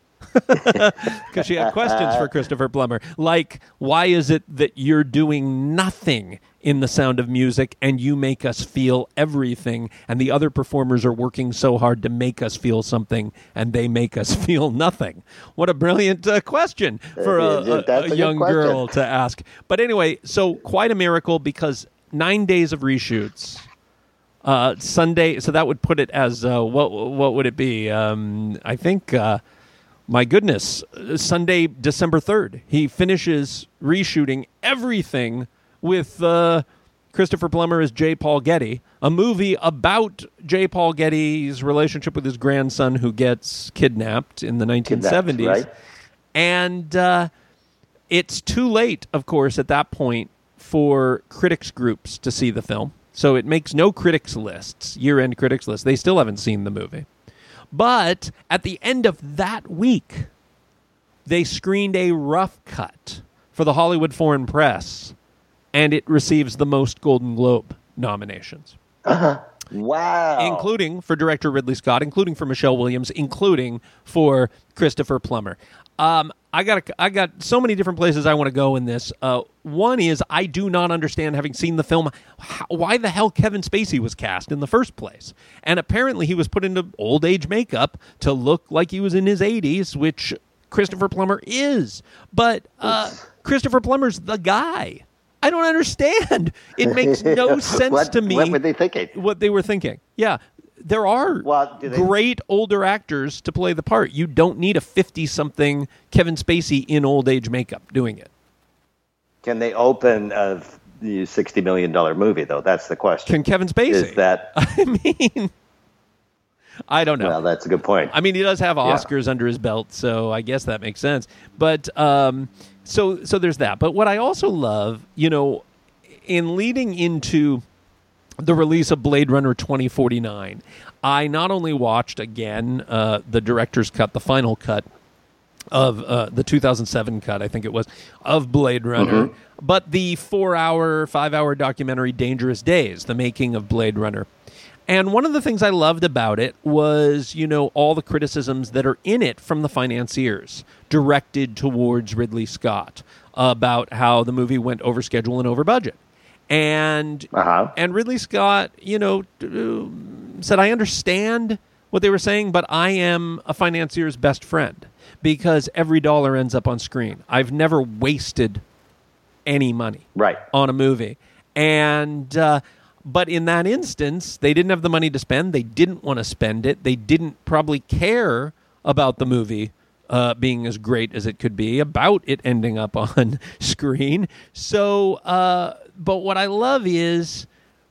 Because she had questions for Christopher Plummer, like, why is it that you're doing nothing in The Sound of Music and you make us feel everything, and the other performers are working so hard to make us feel something and they make us feel nothing? What a brilliant question for a young girl to ask. But anyway, so quite a miracle, because 9 days of reshoots. Sunday, so that would put it as, what would it be? I think... my goodness, Sunday, December 3rd, he finishes reshooting everything with Christopher Plummer as J. Paul Getty, a movie about J. Paul Getty's relationship with his grandson who gets kidnapped in the 1970s. Right. And it's too late, of course, at that point for critics groups to see the film. So it makes no critics lists, year-end critics lists. They still haven't seen the movie. But at the end of that week, they screened a rough cut for the Hollywood Foreign Press, and it receives the most Golden Globe nominations. Wow. Including for director Ridley Scott, including for Michelle Williams, including for Christopher Plummer. I got so many different places I want to go in this. One is, I do not understand, having seen the film, why the hell Kevin Spacey was cast in the first place. And apparently he was put into old age makeup to look like he was in his 80s, which Christopher Plummer is. But Christopher Plummer's the guy. I don't understand. It makes no sense to me. What were they thinking? What they were thinking. Yeah. There are great older actors to play the part. You don't need a 50-something Kevin Spacey in old age makeup doing it. Can they open a $60 million movie, though? That's the question. Can Kevin Spacey? Is that... I mean, I don't know. Well, that's a good point. I mean, he does have Oscars under his belt, so I guess that makes sense. But so there's that. But what I also love, in leading into the release of Blade Runner 2049, I not only watched again the director's cut, the final cut of the 2007 cut, I think it was, of Blade Runner, but the 5-hour documentary Dangerous Days, the making of Blade Runner. And one of the things I loved about it was, all the criticisms that are in it from the financiers directed towards Ridley Scott about how the movie went over schedule and over budget. And Ridley Scott, said, I understand what they were saying, but I am a financier's best friend because every dollar ends up on screen. I've never wasted any money on a movie. And but in that instance, they didn't have the money to spend. They didn't want to spend it. They didn't probably care about the movie being as great as it could be, about it ending up on screen. So... but what I love is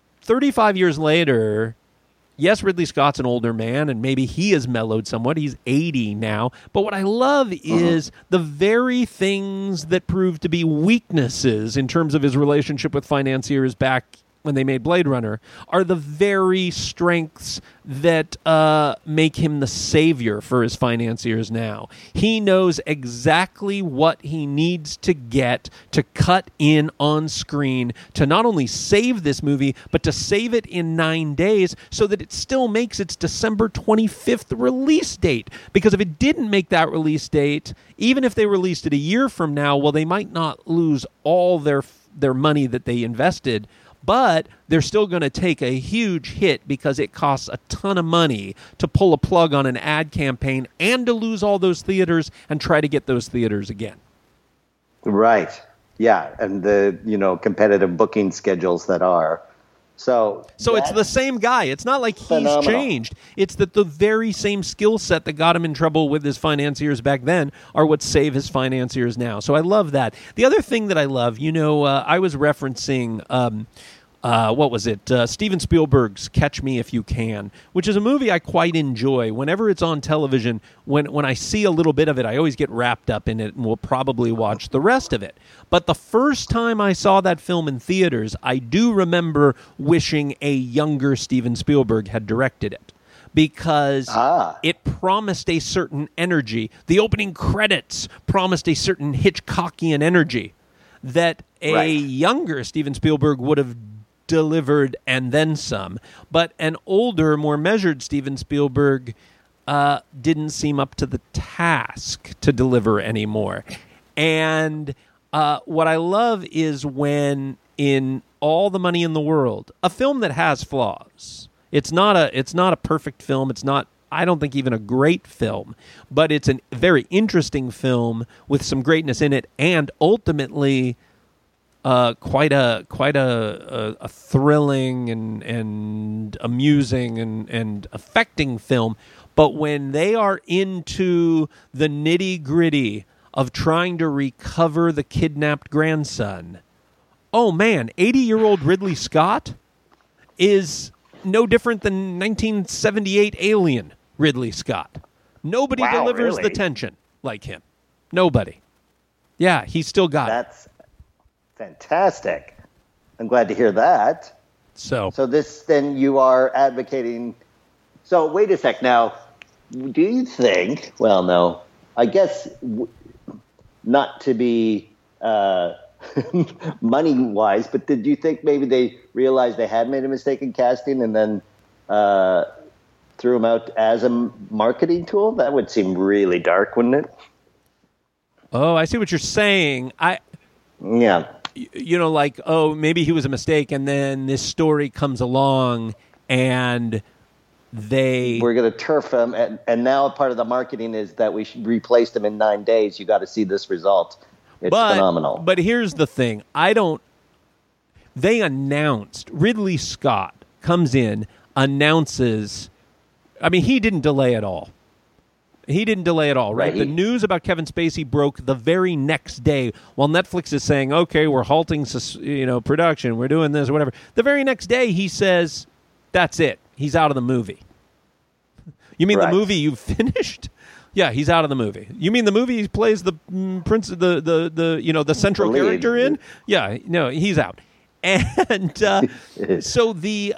35 years later, yes, Ridley Scott's an older man, and maybe he has mellowed somewhat. He's 80 now. But what I love is the very things that prove to be weaknesses in terms of his relationship with financiers back when they made Blade Runner are the very strengths that make him the savior for his financiers now. He knows exactly what he needs to get to cut in on screen to not only save this movie, but to save it in 9 days so that it still makes its December 25th release date. Because if it didn't make that release date, even if they released it a year from now, well, they might not lose all their money that they invested, but they're still going to take a huge hit because it costs a ton of money to pull a plug on an ad campaign and to lose all those theaters and try to get those theaters again. Right. Yeah, and the competitive booking schedules that are. So it's the same guy. It's not like he's changed. It's that the very same skill set that got him in trouble with his financiers back then are what save his financiers now. So I love that. The other thing that I love, I was referencing, what was it? Steven Spielberg's Catch Me If You Can, which is a movie I quite enjoy. Whenever it's on television, when I see a little bit of it, I always get wrapped up in it and will probably watch the rest of it. But the first time I saw that film in theaters, I do remember wishing a younger Steven Spielberg had directed it. because it promised a certain energy. The opening credits promised a certain Hitchcockian energy that a younger Steven Spielberg would have delivered and then some. But an older, more measured Steven Spielberg didn't seem up to the task to deliver anymore. And what I love is when in All the Money in the World, a film that has flaws. It's not a perfect film. It's not, I don't think, even a great film, but it's a very interesting film with some greatness in it, and ultimately quite a thrilling and amusing and affecting film. But when they are into the nitty-gritty of trying to recover the kidnapped grandson, oh man, 80-year-old Ridley Scott is no different than 1978 Alien Ridley Scott. Nobody delivers the tension like him. Nobody. Yeah, he's still got it. That's fantastic. I'm glad to hear that. So this, then, you are advocating. So wait a sec. Now, do you think, well, no, I guess not to be money-wise, but did you think maybe they realized they had made a mistake in casting and then threw him out as a marketing tool? That would seem really dark, wouldn't it? Oh, I see what you're saying. Yeah. You know, like, oh, maybe he was a mistake, and then this story comes along, and we're going to turf him, and now part of the marketing is that we should replace him in 9 days. You got to see this result. It's phenomenal. But here's the thing. They announced, Ridley Scott comes in, announces, I mean, he didn't delay at all. Right? The news about Kevin Spacey broke the very next day while Netflix is saying, okay, we're halting production, we're doing this, or whatever. The very next day he says, that's it. He's out of the movie. You mean the movie you finished? Yeah, he's out of the movie. You mean the movie he plays the prince, the central character in? Yeah, no, he's out. And so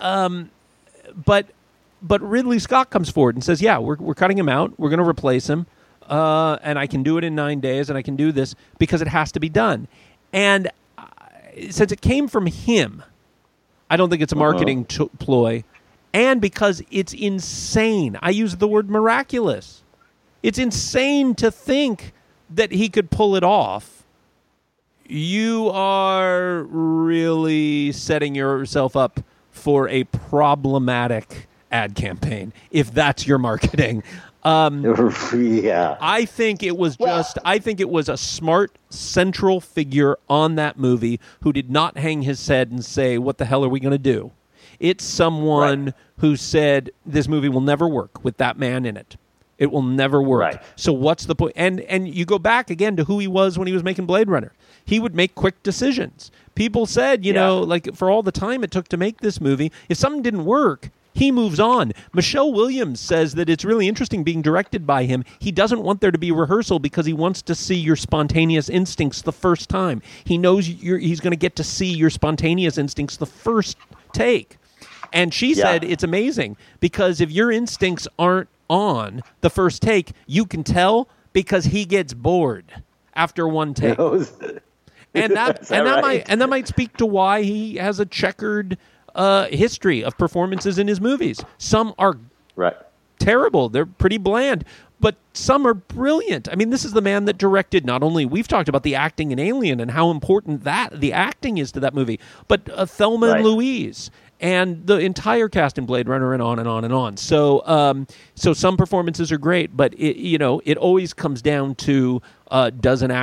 but Ridley Scott comes forward and says, yeah, we're cutting him out. We're going to replace him, and I can do it in 9 days, and I can do this because it has to be done. And since it came from him, I don't think it's a marketing ploy, and because it's insane. I use the word miraculous. It's insane to think that he could pull it off. You are really setting yourself up for a problematic ad campaign if that's your marketing. Yeah. I think it was a smart central figure on that movie who did not hang his head and say, what the hell are we going to do? It's someone who said, this movie will never work with that man in it. It will never work. Right. So what's the point? And you go back again to who he was when he was making Blade Runner. He would make quick decisions. People said, like for all the time it took to make this movie, if something didn't work, he moves on. Michelle Williams says that it's really interesting being directed by him. He doesn't want there to be rehearsal because he wants to see your spontaneous instincts the first time. He knows he's going to get to see your spontaneous instincts the first take. And she said it's amazing because if your instincts aren't on the first take, you can tell because he gets bored after one take. And that might speak to why he has a checkered history of performances in his movies. Some are terrible. They're pretty bland. But some are brilliant. I mean, this is the man that directed not only, we've talked about the acting in Alien and how important the acting is to that movie, but Thelma and Louise and the entire cast in Blade Runner and on and on and on. So some performances are great, but it always comes down to does a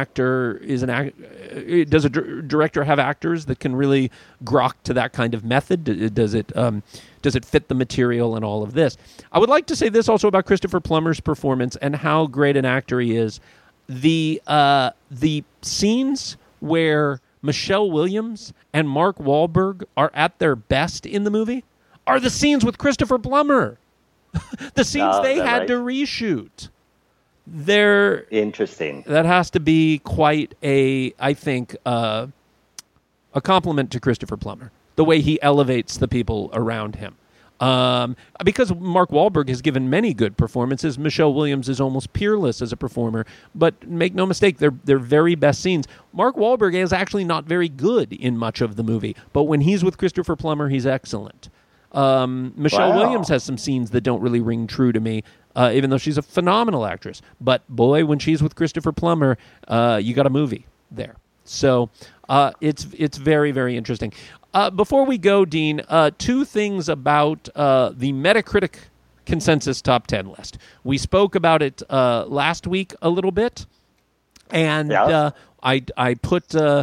director have actors that can really grok to that kind of method? Does it fit the material and all of this? I would like to say this also about Christopher Plummer's performance and how great an actor he is. The scenes where Michelle Williams and Mark Wahlberg are at their best in the movie are the scenes with Christopher Plummer. The scenes they had to reshoot. They're interesting. That has to be quite a compliment to Christopher Plummer, the way he elevates the people around him. Because Mark Wahlberg has given many good performances, Michelle Williams is almost peerless as a performer. But make no mistake, they're very best scenes. Mark Wahlberg is actually not very good in much of the movie, but when he's with Christopher Plummer, he's excellent. Michelle Williams has some scenes that don't really ring true to me, even though she's a phenomenal actress. But boy, when she's with Christopher Plummer, you got a movie there. So it's very, very interesting. Before we go, Dean, two things about the Metacritic consensus top 10 list. We spoke about it last week a little bit, and I put a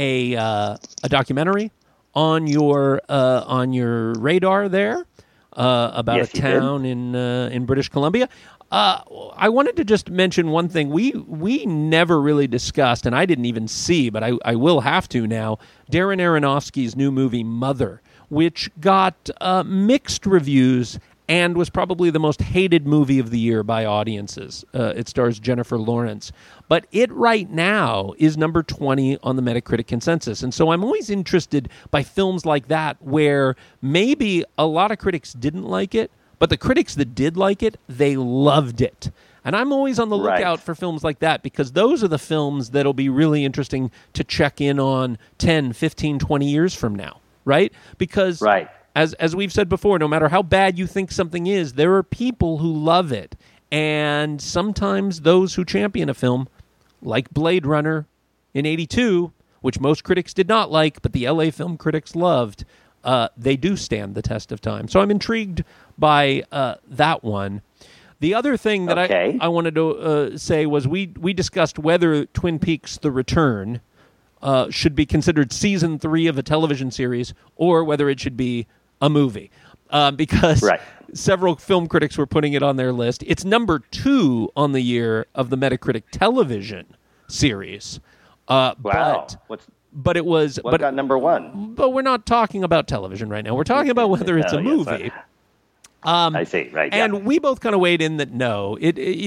documentary on your radar there about a town in British Columbia. I wanted to just mention one thing we never really discussed, and I didn't even see, but I will have to now. Darren Aronofsky's new movie Mother, which got mixed reviews and was probably the most hated movie of the year by audiences. It stars Jennifer Lawrence. But it right now is number 20 on the Metacritic consensus. And so I'm always interested by films like that where maybe a lot of critics didn't like it, but the critics that did like it, they loved it. And I'm always on the lookout for films like that because those are the films that'll be really interesting to check in on 10, 15, 20 years from now, right? Because as we've said before, no matter how bad you think something is, there are people who love it. And sometimes those who champion a film, like Blade Runner in 82, which most critics did not like, but the LA film critics loved, they do stand the test of time. So I'm intrigued by that one. The other thing that I wanted to say was we discussed whether Twin Peaks: The Return should be considered season 3 of a television series or whether it should be a movie. Because several film critics were putting it on their list. It's number 2 on the year of the Metacritic television series. But it was... What got number 1? But we're not talking about television right now. We're talking about whether it's a movie. I see, right. And we both kind of weighed in that no.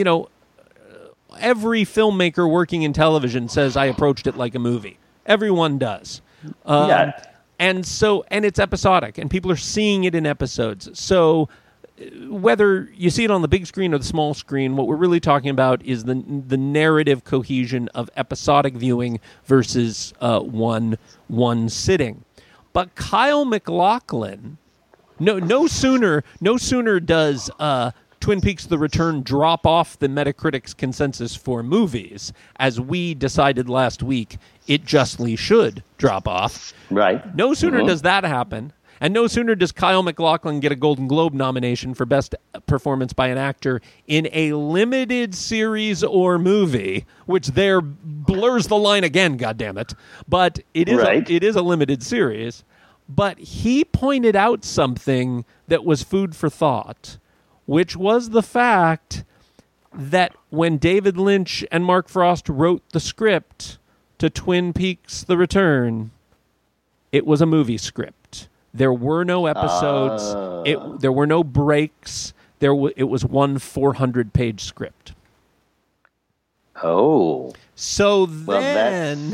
Every filmmaker working in television says I approached it like a movie. Everyone does. And it's episodic, and people are seeing it in episodes. So whether you see it on the big screen or the small screen, what we're really talking about is the narrative cohesion of episodic viewing versus one sitting. But Kyle MacLachlan, no sooner does Twin Peaks: The Return drop off the Metacritic's consensus for movies, as we decided last week it justly should drop off. Right. No sooner does that happen, and no sooner does Kyle MacLachlan get a Golden Globe nomination for Best Performance by an Actor in a limited series or movie, which there blurs the line again, goddammit. But it is a limited series. But he pointed out something that was food for thought, which was the fact that when David Lynch and Mark Frost wrote the script to Twin Peaks: The Return, it was a movie script. There were no episodes. There were no breaks. It was one 400-page script. Oh. So then,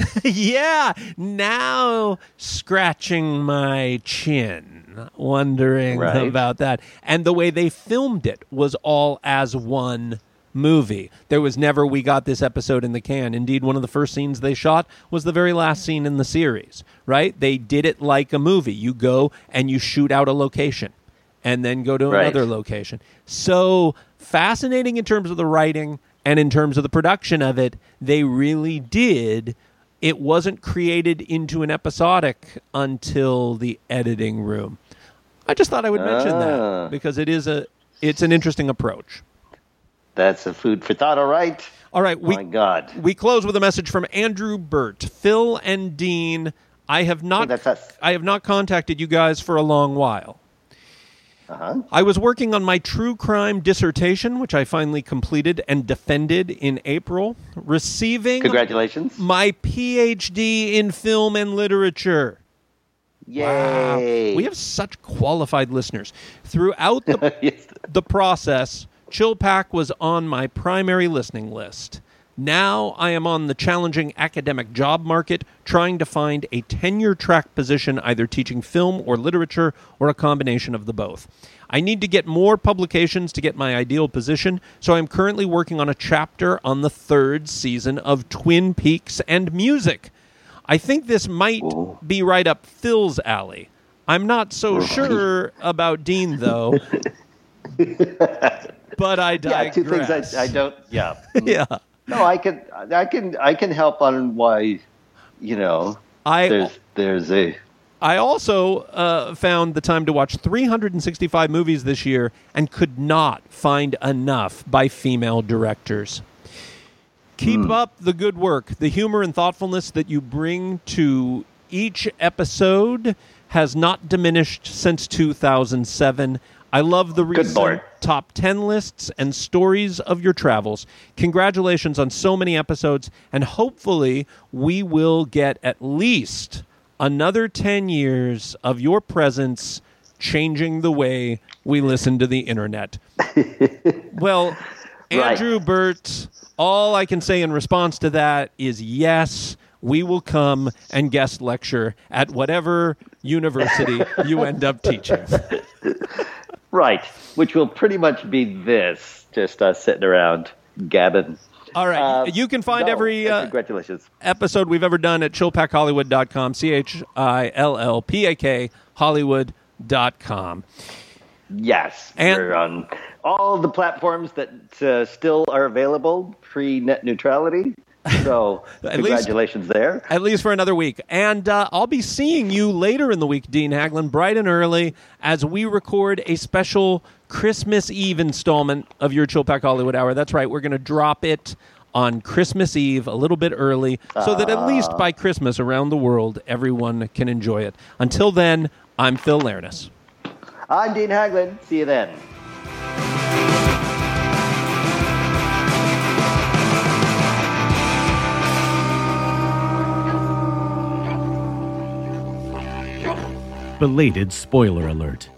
now scratching my chin, wondering about that. And the way they filmed it was all as one movie. There was never, we got this episode in the can. Indeed, one of the first scenes they shot was the very last scene in the series, right? They did it like a movie. You go and you shoot out a location and then go to another location. So fascinating in terms of the writing and in terms of the production of it. They really did. It wasn't created into an episodic until the editing room. I just thought I would mention that because it's an interesting approach. That's a food for thought, all right? All right. My God. We close with a message from Andrew Burt. Phil and Dean, I have not contacted you guys for a long while. Uh-huh. I was working on my true crime dissertation, which I finally completed and defended in April, receiving Congratulations. my PhD in film and literature. Yay. Wow. We have such qualified listeners. Throughout the process, Chill Pack was on my primary listening list. Now I am on the challenging academic job market, trying to find a tenure track position, either teaching film or literature or a combination of the both. I need to get more publications to get my ideal position, so I'm currently working on a chapter on the 3rd season of Twin Peaks and music. I think this might be right up Phil's alley. I'm not so sure about Dean, though. But I digress. Yeah, 2 things I don't. Yeah. Yeah. No, I can help on why. There's a. I also found the time to watch 365 movies this year and could not find enough by female directors. Keep up the good work. The humor and thoughtfulness that you bring to each episode has not diminished since 2007. I love the recent top 10 lists and stories of your travels. Congratulations on so many episodes, and hopefully we will get at least another 10 years of your presence changing the way we listen to the internet. Well, Andrew Burt, all I can say in response to that is yes, we will come and guest lecture at whatever university you end up teaching. Right, which will pretty much be this, just us sitting around gabbing. All right, you can find every congratulations. episode we've ever done at chillpackhollywood.com, CHILLPAK Hollywood.com. Yes, and we're on all the platforms that still are available pre-net neutrality. So congratulations there. At least for another week. And I'll be seeing you later in the week, Dean Haglund, bright and early, as we record a special Christmas Eve installment of your Chill Pack Hollywood Hour. That's right. We're going to drop it on Christmas Eve a little bit early so that at least by Christmas around the world, everyone can enjoy it. Until then, I'm Phil Lernis. I'm Dean Haglund. See you then. Belated spoiler alert.